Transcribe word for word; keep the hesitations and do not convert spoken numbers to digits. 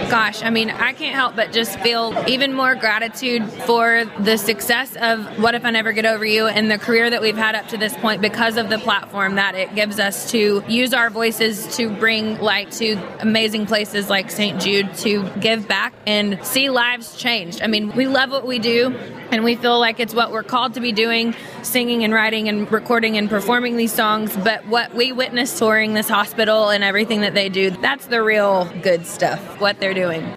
Gosh, I mean, I can't help but just feel even more gratitude for the success of What If I Never Get Over You and the career that we've had up to this point because of the platform that it gives us to use our voices to bring light to amazing places like Saint Jude, to give back and see lives changed. I mean, we love what we do, and we feel like it's what we're called to be doing, singing and writing and recording and performing these songs, but what we witness touring this hospital and everything that they do, that's the real good stuff, what they're doing.